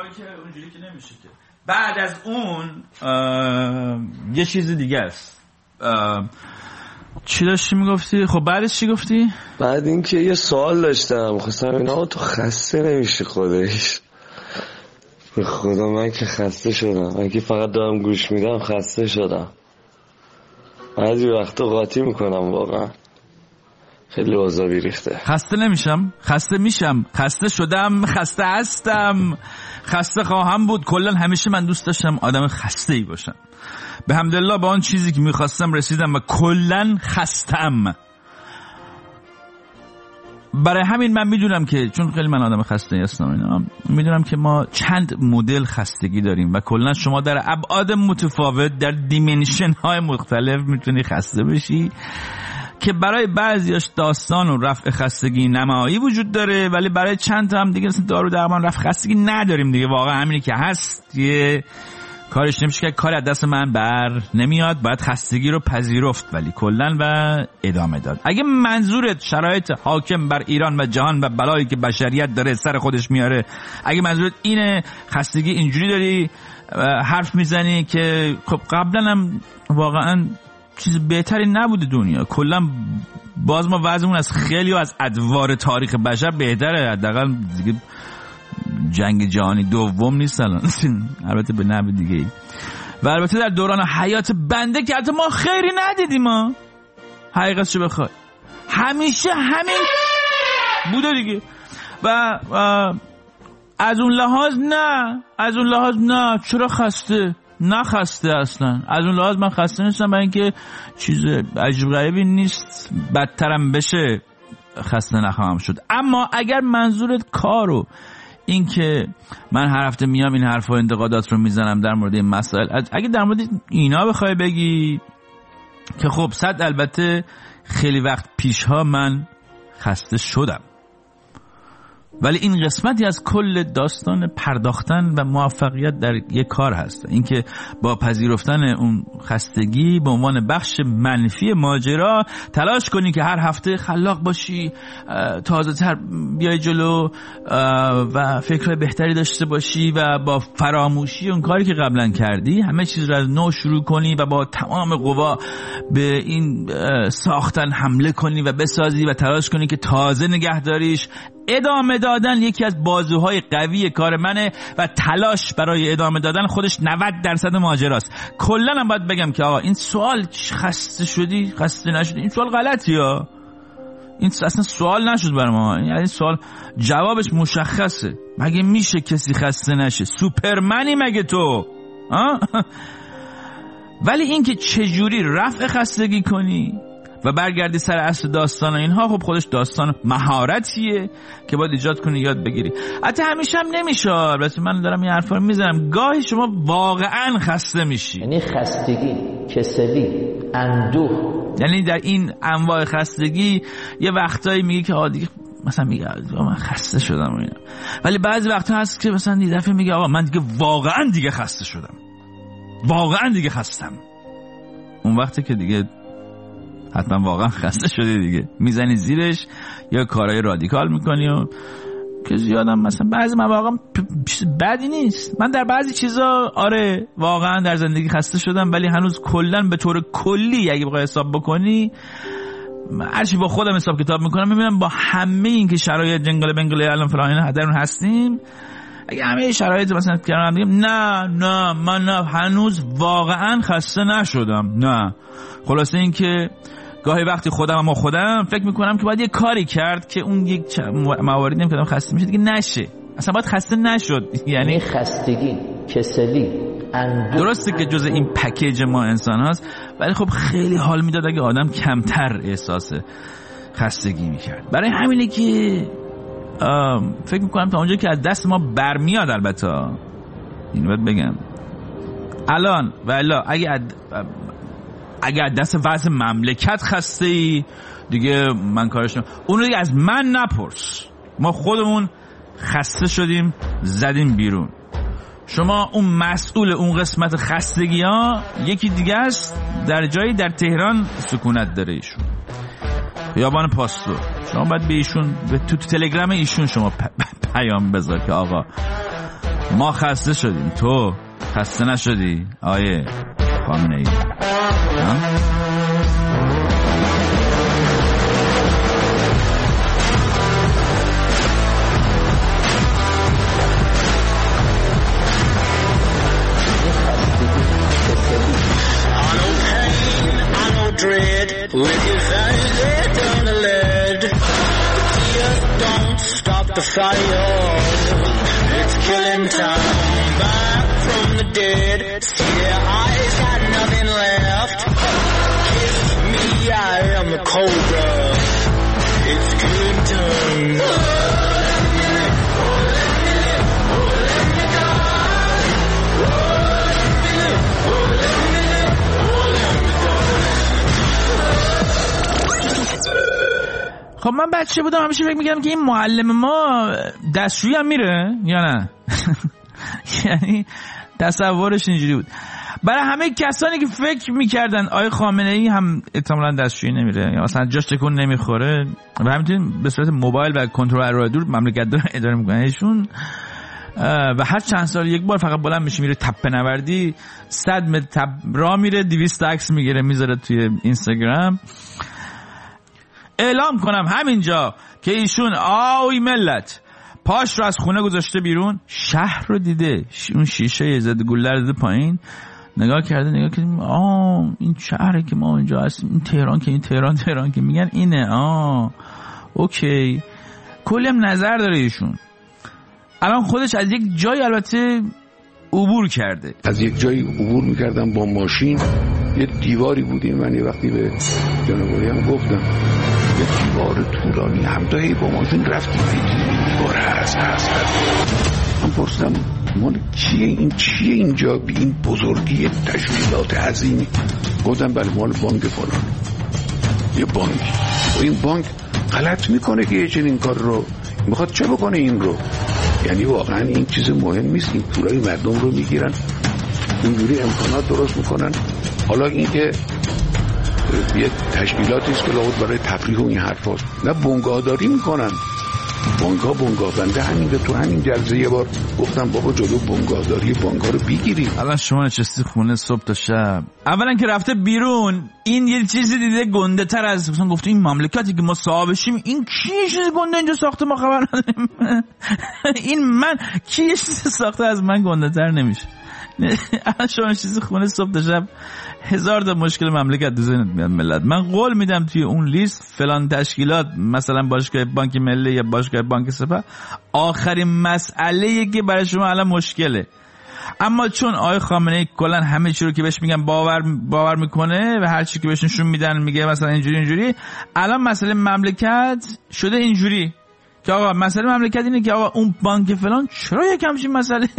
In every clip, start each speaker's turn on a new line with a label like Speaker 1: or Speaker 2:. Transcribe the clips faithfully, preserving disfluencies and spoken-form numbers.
Speaker 1: که اونجوری که نمیشه که. بعد از اون یه چیز دیگه است. چی داشتی میگفتی؟ خب بعدش چی گفتی؟
Speaker 2: بعد اینکه یه سوال داشتم خواستم اینا تو خسته نمیشه خودش؟ به خدا من که خسته شدم، من که فقط دارم گوش میدم خسته شدم. بعضی وقتا قاطی میکنم واقعا، خیلی اوضاع ریخته.
Speaker 1: خسته نمیشم، خسته میشم، خسته شدم، خسته هستم، خسته خواهم بود. کلا همیشه من دوست داشتم آدم خسته ای باشم. به حمدالله با آن چیزی که میخواستم رسیدم و کلا خستم. برای همین من میدونم که چون خیلی من آدم خسته ای هستم اینا، میدونم که ما چند مدل خستگی داریم و کلا شما در ابعاد متفاوت در دیمنشن های مختلف میتونی خسته بشی که برای بعضیاش داستان و رفع خستگی نمایی وجود داره، ولی برای چند تا هم دیگه مثلا دارو درمان رفع خستگی نداریم دیگه. واقعا همینی که هست یه کارش نمیشه که کاری از دست من بر نمیاد، باید خستگی رو پذیرفت ولی کلن و ادامه داد. اگه منظورت شرایط حاکم بر ایران و جهان و بلایی که بشریت داره سر خودش میاره، اگه منظورت اینه خستگی اینجوری داری حرف میزنی که خب قبلا هم واقعا چیز بهتری نبوده دنیا، کلا باز ما وضعمون از خیلی و از ادوار تاریخ بشر بهتره، حداقل دیگه جنگ جهانی دوم نیست الان البته به نحو دیگه ای. و البته در دوران حیات بنده که حتی ما خیری ندیدیم، ما حقیقتشو بخوای همیشه همین بوده دیگه. و, و از اون لحاظ نه از اون لحاظ نه چرا خسته نه خسته اصلا. از اون لحاظ من خسته نیستم، برای اینکه چیز عجیب غریبی نیست، بدترم بشه خسته نخواهم شد. اما اگر منظورت کارو این که من هر هفته میام این حرفا و انتقادات رو میزنم در مورد این مسائل، اگه در مورد اینا بخوای بگی که خب صد البته خیلی وقت پیشها من خسته شدم، ولی این قسمتی از کل داستان پرداختن و موفقیت در یک کار هست، اینکه با پذیرفتن اون خستگی به عنوان بخش منفی ماجرا تلاش کنی که هر هفته خلاق باشی، تازه تر بیای جلو و فکرهای بهتری داشته باشی و با فراموشی اون کاری که قبلا کردی همه چیز رو از نو شروع کنی و با تمام قوا به این ساختن حمله کنی و بسازی و تلاش کنی که تازه نگه داریش. ادامه دادن یکی از بازوهای قوی کار منه و تلاش برای ادامه دادن خودش نود درصد ماجراست. کلا هم باید بگم که آقا این سوال خسته شدی خسته نشدی این سوال غلطیه، این اصلا سوال نشد برای ما، یعنی سوال جوابش مشخصه. مگه میشه کسی خسته نشه؟ سوپرمنی مگه تو؟ ولی این که چجوری رفع خستگی کنی و برگردی سر اصل داستان و اینها، خب خودش داستان مهارتیه که باید ایجاد کنی یاد بگیری. حتی همیشه هم نمیشه، البته من دارم این حرفا رو میزنم، گاهی شما واقعا خسته میشی،
Speaker 3: یعنی خستگی، کسلی، اندوه،
Speaker 1: یعنی در این انواع خستگی یه وقتایی میگی که آقا دیگه مثلا میگه من خسته شدم و اینا، ولی بعضی وقتا هست که مثلا یه دفعه میگه آقا من دیگه واقعا دیگه خسته شدم، واقعا دیگه خستم. اون وقتی که دیگه حتما واقعا خسته شدی دیگه، میزنی زیرش یا کارهای رادیکال میکنی و که زیادم مثلا بعضی مواقع بدی نیست. من در بعضی چیزا آره واقعا در زندگی خسته شدم، ولی هنوز کلا به طور کلی اگه بخوای حساب بکنی، هرچی با خودم حساب کتاب میکنم میبینم با همه این که شرایط جنگل بنگل الان فلان اینا درون هستیم، اگه همه شرایط مثلا کردم میگم نه نه من نه هنوز واقعا خسته نشدم. نه خلاصه این که گاهی وقتی خودم اما خودم فکر میکنم که باید یه کاری کرد که اون یک مواردی هم که خسته میشه دیگه نشه، اصلا باید خسته نشد. یعنی
Speaker 3: خستگی، کسلی، اندوه
Speaker 1: درسته که جز این پکیج ما انسان هست، ولی خب خیلی حال میداد اگه آدم کمتر احساس خستگی میکرد. برای همینه که فکر میکنم تا اونجا که از دست ما برمیاد، البته اینو باید بگم الان و الا اگه اد... اگه از دست وضع مملکت خسته ای دیگه من کارش نم اونو دیگه از من نپرس، ما خودمون خسته شدیم زدیم بیرون. شما اون مسئول اون قسمت خستگی ها یکی دیگه است، در جایی در تهران سکونت داره ایشون، خیابان پاستور. شما باید به ایشون به تو تلگرام ایشون شما پ... پیام بذار که آقا ما خسته شدیم، تو خسته نشدی آیه خامنه‌ای؟
Speaker 4: Dread with your eyes down the lead. The tears don't stop the fire. It's killing time. Back from the dead. See their eyes got nothing left. Kiss me, I am the cobra. It's killing time.
Speaker 1: خب من بچه بودم همیشه فکر میکردم که این معلم ما دستشویی هم میره یا نه. یعنی تصورش اینجوری بود. برای همه کسانی که فکر میکردن آقای خامنه‌ای هم احتمالاً دستشویی نمیره یا اصلا جاش تکون نمیخوره و همینطور به صورت موبایل و کنترل راه دور مملکت داره اداره میکنه ایشون و هر چند سال یک بار فقط بلند میشه میره تپه نوردی، صد متر تپ راه میره، دویست عکس میگیره میذاره توی اینستاگرام. اعلام کنم همینجا که ایشون آوی ملت پاش رو از خونه گذاشته بیرون، شهر رو دیده، اون شیشه زد گوله رو دیده پایین، نگاه کرده نگاه کرده آه این شهری که ما اینجا هستیم، این تهران که این تهران تهران که میگن اینه، آه اوکی. کلی هم نظر داره ایشون. الان خودش از یک جای البته عبور کرده،
Speaker 5: از یک جایی عبور میکردم با ماشین، یه دیواری بودیم. من یه وقتی به جانواری هم گفتم یه دیوار طولانی همتایی با ماشین رفتیم این دیوار هست هست هست من پرسیدم مال چیه این چیه اینجا بی این بزرگی تشکیلات عظیمی؟ گفتم بله مال بانک فلان. یه بانک و این بانک غلط میکنه که یه چنین کار رو میخواد چه بکنه این رو؟ یعنی واقعا این چیز مهم نیست، این پولای مردم رو میگیرن اینجوری امکانات درست میکنن. حالا این که یه تشکیلاتی است که لابد برای تفریح و این حرف هست، نه بنگاهداری میکنن. بانک ها بنگاه بنده همین تو همین جلسه یه بار گفتم بابا جلو بنگاهداری بانک ها رو بگیریم.
Speaker 1: الان شما نشستی خونه صبح تا شب، اولا که رفته بیرون این یه چیزی دیده گنده تر از مثلا گفته این مملکتی که ما صاحبشیم، این کی چیز گنده اینجا ساخته ما خبر نداریم. این من کی چیز ساخته از من گنده تر نمیشه. الان شما چیزی خونه صبح تا شب هزار تا مشکل مملکت تو ذهنت میاد ملت. من قول میدم توی اون لیست فلان تشکیلات مثلا باشگاه بانک ملی یا باشگاه بانک سپاه آخرین مسئله‌ای که برای شما الان مشکله. اما چون آقای خامنه‌ای کلا همه چی رو که بهش میگن باور باور میکنه و هر چی که بهش نشون میدن میگه مثلا اینجوری اینجوری، الان مسئله مملکت شده اینجوری که آقا مسئله مملکت اینه که آقا اون بانک فلان چرا یک همچین مسئله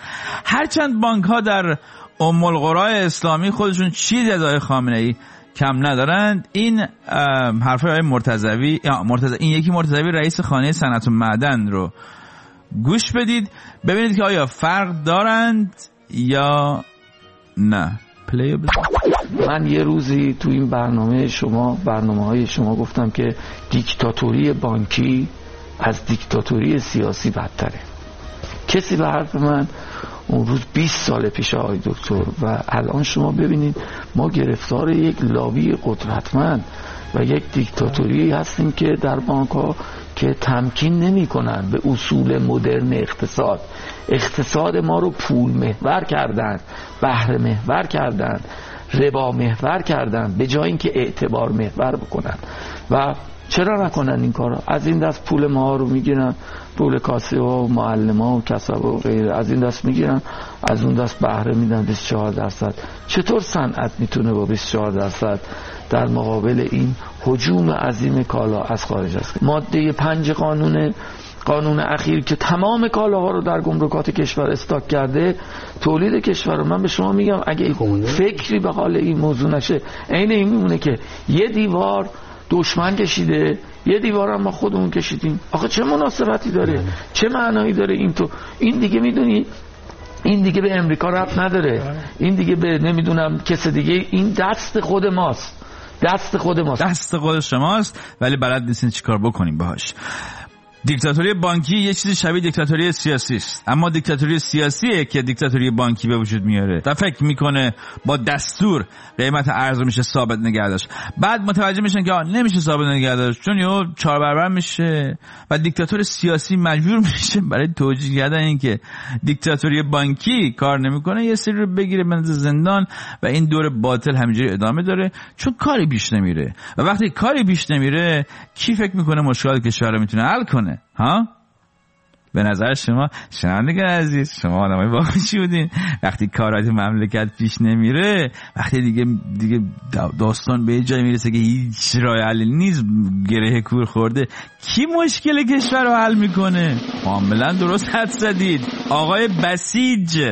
Speaker 1: هرچند بانک ها در ام القرى اسلامی خودشون چیزی از آقای خامنه‌ای کم ندارند. این حرفای آقای مرتضوی یا مرتضوی این یکی مرتضوی رئیس خانه صنعت و معدن رو گوش بدید ببینید که آیا فرق دارند یا نه. پلی
Speaker 6: من یه روزی تو این برنامه شما برنامه های شما گفتم که دیکتاتوری بانکی از دیکتاتوری سیاسی بدتره. کسی به حرف من اون روز بیست سال پیش آقای دکتر و الان شما ببینید ما گرفتار یک لابی قدرتمند و یک دیکتاتوری هستیم که در بانک ها که تمکین نمی کنن به اصول مدرن اقتصاد. اقتصاد ما رو پول محور کردن، بهره محور کردن، ربا محور کردن به جای اینکه اعتبار محور بکنن. و چرا نکنن این کارو؟ از این دست پول ما رو میگیرن، پول کاسه ها و معلم ها و کسب و غیره از این دست میگیرن، از اون دست بهره میدن بیست و چهار درصد. چطور صنعت میتونه با بیست و چهار درصد در مقابل این هجوم عظیم کالا از خارج است؟ ماده پنج قانون قانون اخیر که تمام کالاها رو در گمرکات کشور استاک کرده، تولید کشور رو من به شما میگم اگه فکری به حال این موضوع نشه عین این میمونه که یه دیوار دشمن کشیده یه دیوار هم ما خودمون کشیدیم. آخه چه مناسبتی داره؟ چه معنایی داره این؟ تو این دیگه میدونی این دیگه به امریکا ربط نداره، این دیگه به نمیدونم کس دیگه، این دست خود ماست، دست خود ماست،
Speaker 1: دست خود شماست، ولی بلد نیستین چیکار بکنیم باهاش. دیکتاتوری بانکی یه چیزی شبیه دیکتاتوری سیاسی است، اما دیکتاتوری سیاسیه که دیکتاتوری بانکی به وجود میاره و فکر میکنه با دستور قیمت ارز رو میشه ثابت نگه داشت. بعد متوجه میشن که نمیشه ثابت نگه داشت، چون یهو چهار برابر میشه و دیکتاتور سیاسی مجبور میشه برای توجیه کردن اینکه دیکتاتوری بانکی کار نمیکنه یه سری رو بگیره بندازه زندان و این دور باطل همینجوری ادامه داره، چون کاری پیش نمیره. و وقتی کاری پیش نمیره کی فکر میکنه مشکلات کشور رو میتونه حل کنه؟ ها؟ به نظر شما شنوندگان عزیز، شما آدمای باهوشی بودین، وقتی کارات مملکت پیش نمیره، وقتی دیگه دیگه داستان به جای میرسه که هیچ راه حلی نیست، گره کور خورده، کی مشکل کشور رو حل میکنه؟ کاملا درست حد زدید آقای بسیج.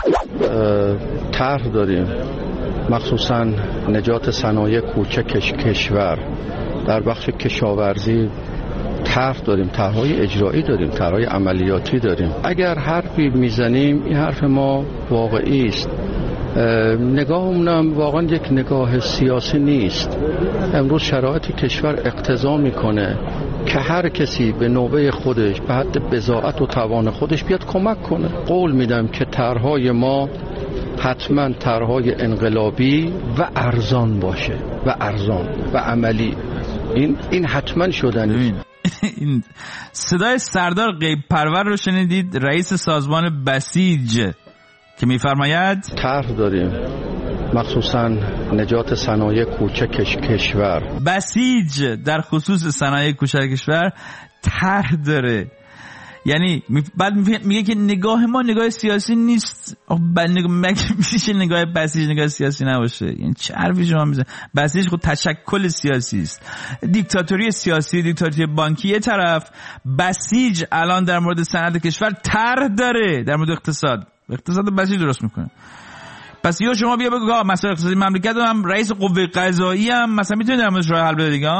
Speaker 7: طرح داریم مخصوصا نجات صنایع کوچک کشور در بخش کشاورزی، طرح داریم، طرح‌های اجرایی داریم، طرح‌های عملیاتی داریم. اگر حرفی میزنیم این حرف ما واقعی است، نگاهمون هم واقعا یک نگاه سیاسی نیست. امروز شرایط کشور اقتضا میکنه که هر کسی به نوبه خودش به حد بضاعت و توان خودش بیاد کمک کنه. قول میدم که طرح‌های ما حتما طرح‌های انقلابی و ارزان باشه و ارزان و عملی. این این حتما شدنی.
Speaker 1: این صدای سردار غیب پرور رو شنیدید، رئیس سازمان بسیج که میفرماید
Speaker 7: طرح داریم مخصوصا نجات صنایع کوچک کشور.
Speaker 1: بسیج در خصوص صنایع کوچک کشور طرح داره، یعنی بعد میگه که نگاه ما نگاه سیاسی نیست. مگه میشه نگاه بسیج نگاه سیاسی نباشه؟ یعنی چه حرفی شما میزنید؟ بسیج خود تشکل سیاسی است. دیکتاتوری سیاسی، دیکتاتوری بانکی یه طرف، بسیج الان در مورد صنعت کشور طرح داره، در مورد اقتصاد اقتصاد بسیج درست میکنه. پس یا شما بیا بگو مسائل اقتصادی مملکت رو هم رئیس قوه قضاییه هم مثلا میتونه در موردش راه حل بده دیگه.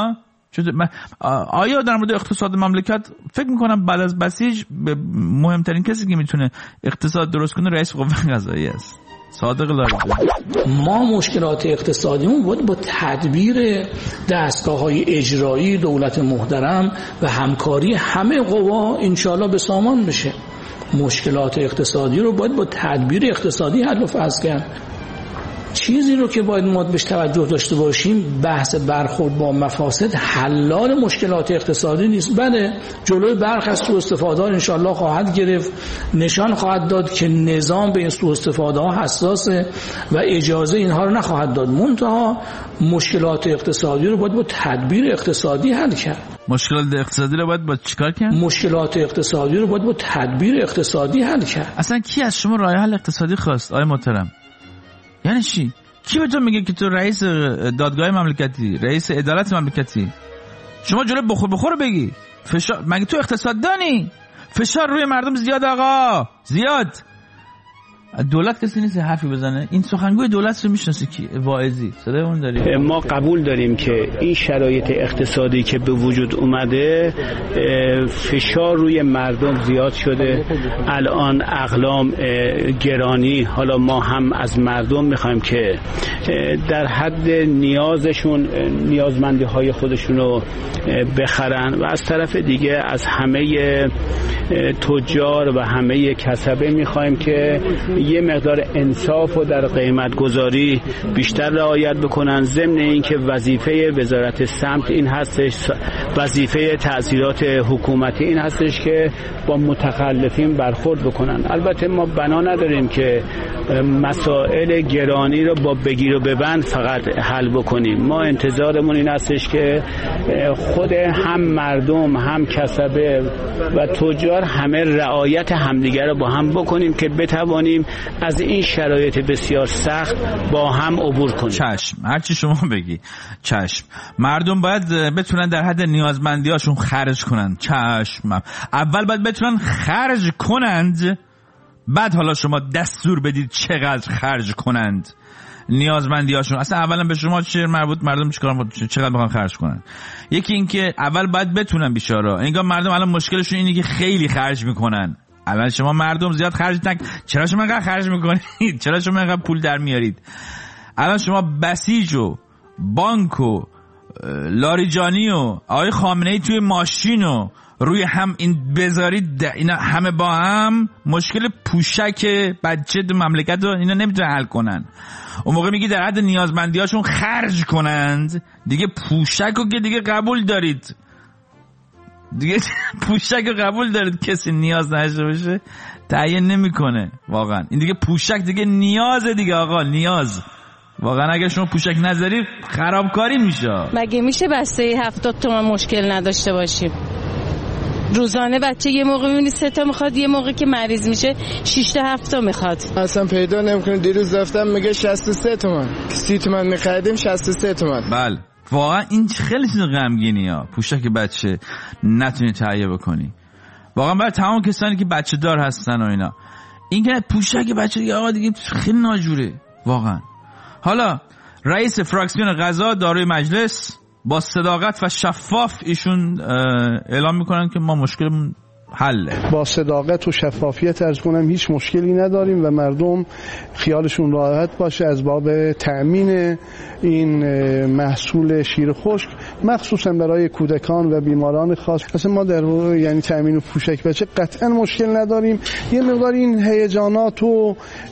Speaker 1: آیا در مورد اقتصاد مملکت فکر میکنم بعد از بسیج مهمترین کسی که میتونه اقتصاد درست کنه رئیس قوه قضاییه است؟ صادق لاریجانی.
Speaker 8: ما مشکلات اقتصادیمون باید با تدبیر دستگاه‌های اجرایی دولت محترم و همکاری همه قوا انشالله به سامان بشه. مشکلات اقتصادی رو باید با تدبیر اقتصادی حل و فصل کرد. چیزی رو که باید ما بهش توجه داشته باشیم، بحث برخورد با مفاسد حلال مشکلات اقتصادی نیست. بله جلوی برخی از سوء استفاده ها انشالله خواهد گرفت، نشان خواهد داد که نظام به این سوء استفاده ها حساسه و اجازه اینها رو نخواهد داد. منتها مشکلات اقتصادی رو باید با تدبیر اقتصادی حل کرد.
Speaker 1: مشکلات اقتصادی رو باید با چیکار کرد؟
Speaker 8: مشکلات اقتصادی رو باید با تدبیر اقتصادی حل کرد.
Speaker 1: اصلا کی از شما راه حل اقتصادی خواست آقای محترم؟ یعنی چی؟ کی به تو میگه که تو رئیس دادگاه مملکتی، رئیس عدالت مملکتی؟ شما جلوی بخور بخور بگی. فشار مگه تو اقتصاد دانی؟ فشار روی مردم زیاد آقا، زیاد. دولت کسی نیست حرفی بزنه. این سخنگوی دولت رو میشناسی کی؟ واعظی صدای اون داری؟
Speaker 9: ما قبول داریم که این شرایط اقتصادی که به وجود اومده فشار روی مردم زیاد شده. الان اقلام گرانی، حالا ما هم از مردم میخوایم که در حد نیازشون نیازمندی های خودشون رو بخرن و از طرف دیگه از همه تجار و همه کسبه میخوایم که یه مقدار انصاف و در قیمت گذاری بیشتر رعایت بکنن. ضمن اینکه وظیفه وزارت سمت این هستش، وظیفه تأثیرات حکومتی این هستش که با متخلفین برخورد بکنن. البته ما بنا نداریم که مسائل گرانی رو با بگیر و ببند فقط حل بکنیم. ما انتظارمون این هستش که خود هم مردم هم کسبه و تجار همه رعایت همدیگر رو با هم بکنیم که بتوانیم از این شرایط بسیار سخت با هم عبور کنیم.
Speaker 1: چشم، هرچی شما بگی چشم. مردم باید بتونن در حد نیازمندیاشون خرج کنن. چشم. اول باید بتونن خرج کنند، بعد حالا شما دستور بدید چقدر خرج کنند. نیازمندیاشون اصلا اولا به شما چه مربوط؟ مردم چیکار چقدر بخوان خرج کنن؟ یکی این که اول باید بتونن بیچارا. انگار مردم الان مشکلشون اینه که خیلی خرج میکنن. اول شما مردم زیاد خرج نک، چرا شما اینقدر خرج میکنید؟ چرا شما اینقدر پول در میارید؟ الان شما بسیج و بانک و لاریجانی و آقای خامنه‌ای توی ماشین و روی هم این بذارید، اینا همه با هم مشکل پوشک بچه دو مملکت رو اینا نمیتونه حل کنن. اون موقع میگی در حد نیازمندی هاشون خرج کنند، دیگه پوشک رو که دیگه قبول دارید، دیگه پوشک رو قبول دارید کسی نیاز نشه باشه تعیین نمیکنه. واقعا این دیگه پوشک دیگه نیازه دیگه آقا، نیاز. واقعا اگه شما پوشک نذاری خرابکاری میشه.
Speaker 10: مگه میشه بسته هفتاد تومن مشکل نداشته باشیم؟ روزانه بچه یه موقع میبینی سه تا میخواد، یه موقع که مریض میشه شش تا هفت تا میخواد.
Speaker 11: اصلا پیدا نمیکنه. دیروز رفتم میگه شصت و سه تومن، سی تومن میخریدیم شصت و سه تومن.
Speaker 1: بله واقعا این خیلی چیز غمگینی ها، پوشک بچه نتونی تهیه بکنی. واقعا برای تمام کسانی که بچه دار هستن و اینا، این که پوشک بچه دیگه آقا دیگه خیلی ناجوره واقعا. حالا رئیس فراکسیون غذا داروی مجلس با صداقت و شفاف ایشون اعلام میکنن که ما مشکلمون حله.
Speaker 12: با صداقت و شفافیت عرض کنم هیچ مشکلی نداریم و مردم خیالشون راحت باشه از باب تأمین این محصول شیر خشک، مخصوصا برای کودکان و بیماران خاص. مثلا ما در یعنی تأمین و پوشک بچه قطعا مشکل نداریم. یه مقدار این هیجانات و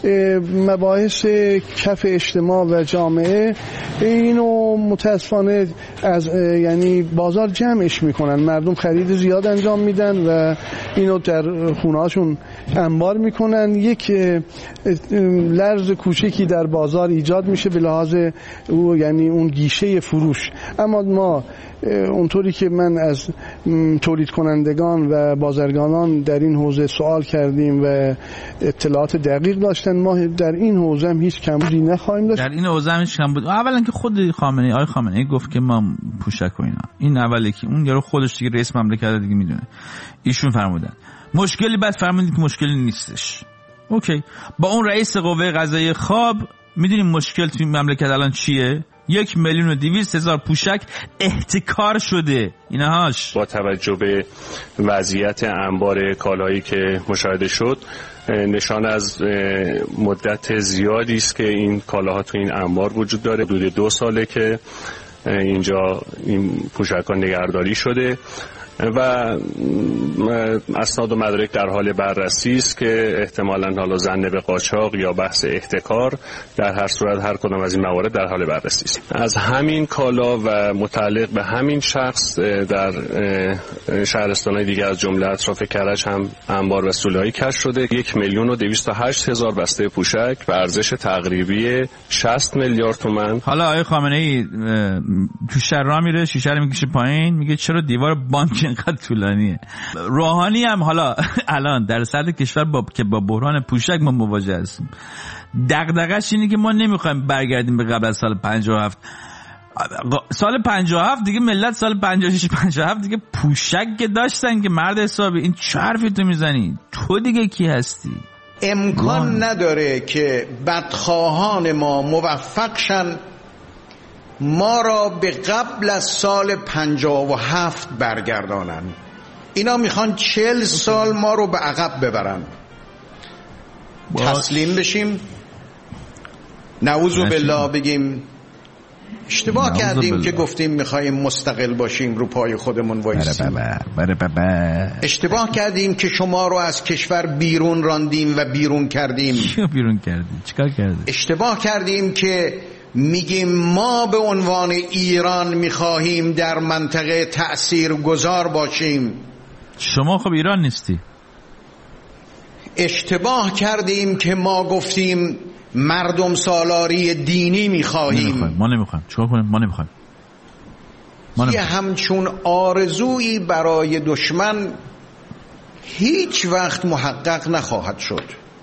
Speaker 12: مباحث کف اجتماع و جامعه اینو متاسفانه از یعنی بازار جمعش میکنن، مردم خرید زیاد انجام میدن و اینو در خونهاشون انبار میکنن. یک لرز کوچکی در بازار ایجاد میشه به لحاظ او یعنی اون گیشه فروش. اما ما اونطوری که من از تولید کنندگان و بازرگانان در این حوزه سوال کردیم و اطلاعات دقیق داشتن، ما در این حوزه هم هیچ کمبودی نخواهیم داشت.
Speaker 1: در این حوزه هم هیچ کمبود. اولا که خود خامنه‌ای آقای خامنه‌ای گفت که ما پوشک و اینا، این اولی که اون یارو خودش دیگه رئیس مملکت دیگه میدونه، ایشون فرمودن مشکلی، بعد فرمودید که مشکلی نیستش. اوکی، با اون رئیس قوه قضاییه خواب میدونیم مشکل توی مملکت الان چیه؟ یک میلیون و دویست هزار پوشک احتکار شده. اینهاش
Speaker 13: با توجه به وضعیت انبار کالایی که مشاهده شد، نشان از مدت زیادی است که این کالاها تو این انبار وجود داره. حدود دو ساله که اینجا این پوشک‌ها نگهداری شده و اسناد و مدارک در حال بررسی است که احتمالاً حالا ظن به قاچاق یا بحث احتکار، در هر صورت هر کدام از این موارد در حال بررسی است. از همین کالا و متعلق به همین شخص در شهرستان‌های دیگه از جمله اطراف کرج هم انبار و سوله‌ای کشف شده. یک میلیون و دویست و هشت هزار بسته پوشک به ارزش تقریبی شصت میلیارد تومان.
Speaker 1: حالا آقای خامنه‌ای تو شهر راه میره، شیشه رو میکشه پایین، میگه چرا دیوار بانک اینقدر طولانیه. روحانی هم حالا الان در سطح کشور با که با بحران پوشک ما مواجه هستیم، دغدغه‌اش اینه که ما نمیخوایم برگردیم به قبل از سال پنجاه و هفت. سال پنجاه و هفت دیگه ملت سال پنجاه و شش پنجاه و هفت دیگه پوشک که داشتن که مرد حسابی. این چه حرفی تو میزنی؟ تو دیگه کی هستی؟
Speaker 14: امکان نداره که بدخواهان ما موفق شن ما را به قبل از سال پنجاه و هفت برگردانن. اینا میخوان چهل سال ما رو به عقب ببرن. تسلیم بشیم، نعوذ بالله بگیم اشتباه کردیم که گفتیم میخوایم مستقل باشیم، رو پای خودمون وایسیم. اشتباه کردیم که شما رو از کشور بیرون راندیم و بیرون کردیم.
Speaker 1: چیو بیرون کردیم؟ چیکار کردیم؟
Speaker 14: اشتباه کردیم که میگیم ما به عنوان ایران میخواهیم در منطقه تأثیر گذار باشیم.
Speaker 1: شما خب ایران نیستی.
Speaker 14: اشتباه کردیم که ما گفتیم مردم سالاری دینی میخواهیم.
Speaker 1: ما نمیخوایم. چیکار کنیم؟ ما نمیخوایم.
Speaker 14: یه همچون آرزویی برای دشمن هیچ وقت محقق نخواهد شد.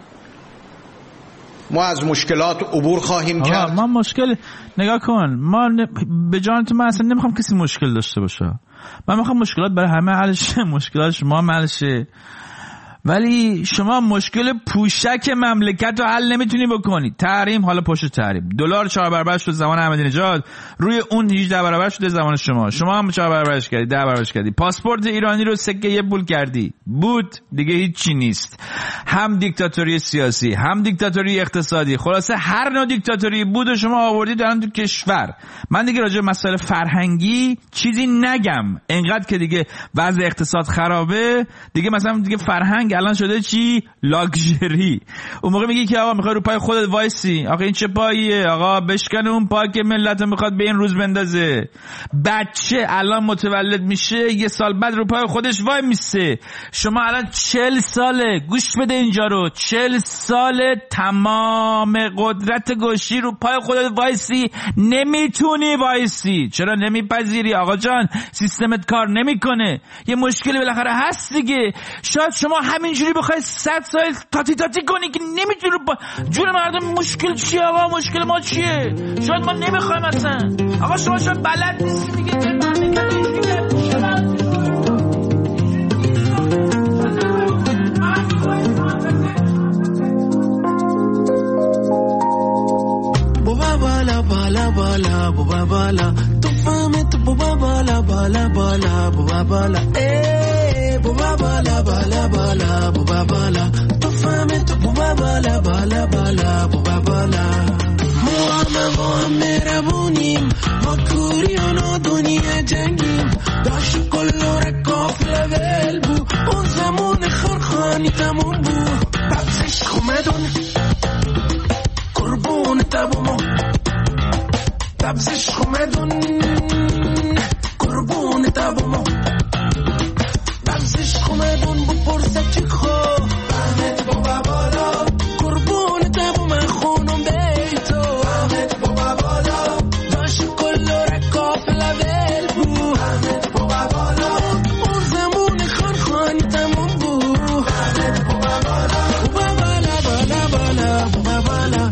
Speaker 14: ما از مشکلات عبور خواهیم کرد.
Speaker 1: ما مشکل نگاه کن، ما ن... به جان تو من اصلا نمیخوام کسی مشکل داشته باشه. من میخوام مشکلات برای همه حل شه، مشکلات شما حل شه. ولی شما مشکل پوشک مملکت رو حل نمیتونی بکنی. تحریم حالا پشت تحریم، دلار چهار برابر شد زمان احمدی نژاد، روی اون هجده برابر شده زمان شما، شما هم چهار برابرش کردی، ده برابرش کردی. پاسپورت ایرانی رو سکه یه پول کردی، بود دیگه هیچی نیست. هم دیکتاتوری سیاسی، هم دیکتاتوری اقتصادی، خلاصه هر نوع دیکتاتوری بود و شما آوردید الان تو کشور. من دیگه راجع به مسائل فرهنگی چیزی نگم، انقدر که دیگه وضع اقتصاد خرابه دیگه. مثلا دیگه فرهنگ الان شده چی؟ لاکچری. اون موقع میگی که آقا میخوای رو پای خودت وایسی، آقا این چه پاییه؟ آقا بشکن اون پای که ملت میخواد به این روز بندازه. بچه الان متولد میشه یه سال بعد رو پای خودش وای میسه. شما الان چل ساله، گوش بده اینجا رو، چل ساله تمام قدرت گوشی رو پای خودت وایسی، نمیتونی وایسی. چرا نمیپذیری آقا جان؟ سیستمت کار نمیکنه، یه مشکلی بالاخره هست دیگه. شاید شما همینجوری بخوای صد سال تاتی تاتی کنی که نمیتونی با جون مردم. مشکل چیه آقا؟ مشکل ما چیه؟ شاید ما نمیخوایم اصلا. آقا شما شاید بلد نیستی دیگه.
Speaker 15: Boba bala bala bala, boba bala, tu fame tu boba bala bala bala, boba bala, eh, boba bala bala bala, boba bala, tu fame tu boba bala bala bala, boba bala. Mohammed Mohammed Rabunim, makuriano dunia jangim, dash kolor kafle velbu, on zaman kharkhani tamam bu, babzish khumedun. قربون تبومو تبزش خمدون قربون تبومو تبزش خمدون بپرسه چی خو احمد بابا بالا قربون تبوم خونم بیتو احمد بابا بالا داشت کل رکاف لول بو احمد بابا بالا اون زمون خان خان تموم بو احمد بابا بالا بابا بالا بالا بالا بابا بالا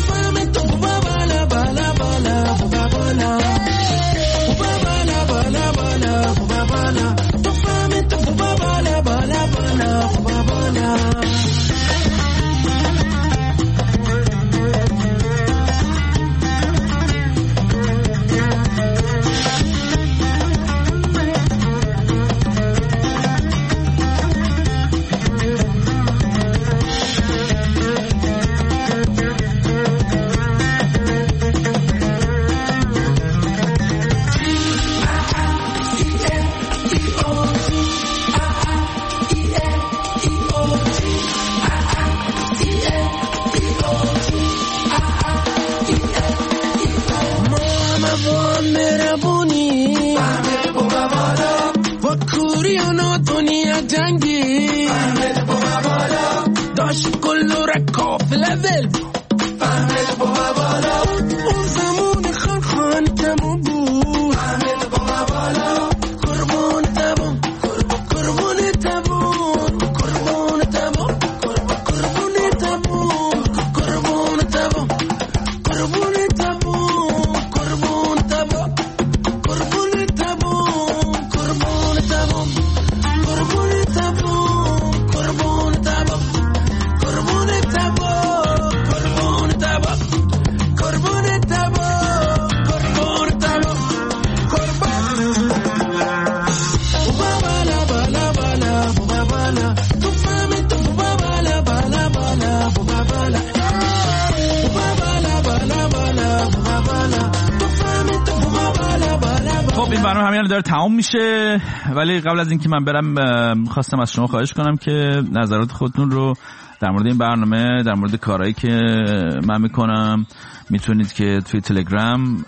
Speaker 1: داره تمام میشه، ولی قبل از اینکه من برم خواستم از شما خواهش کنم که نظرات خودتون رو در مورد این برنامه، در مورد کارهایی که من میکنم میتونید که توی تلگرام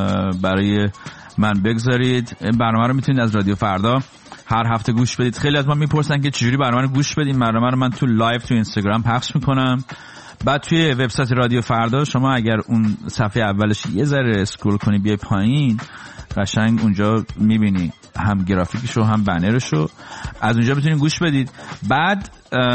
Speaker 1: برای من بگذارید. این برنامه رو میتونید از رادیو فردا هر هفته گوش بدید. خیلی از من میپرسن که چجوری برنامه رو گوش بدید. برنامه رو من تو لایو تو اینستاگرام پخش میکنم. بعد توی وبسایت رادیو فردا شما اگر اون صفحه اولش یه ذره اسکرول کنی بیای پایین، قشنگ اونجا میبینی هم گرافیکشو هم بنرشو، از اونجا میتونید گوش بدید. بعد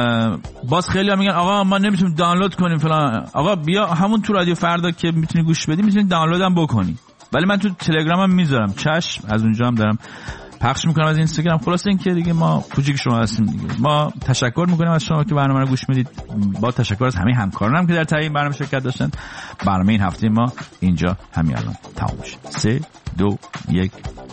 Speaker 1: باز خیلی ها میگن آقا ما نمیتونیم دانلود کنیم فلان. آقا بیا همون تو رادیو فردا که میتونی گوش بدی میتونی دانلود هم بکنی، ولی من تو تلگرامم میذارم، چشم، از اونجا هم دارم پخش میکنم از اینستاگرام. خلاص این که دیگه ما کوچیک شما هستیم دیگه. ما تشکر میکنیم از شما که برنامه رو گوش میدید. با تشکر از همه همکارانم که در تهیه این برنامه شرکت داشتن. برنامه این هفته ما اینجا همین الان تمام میشه. سه دو یک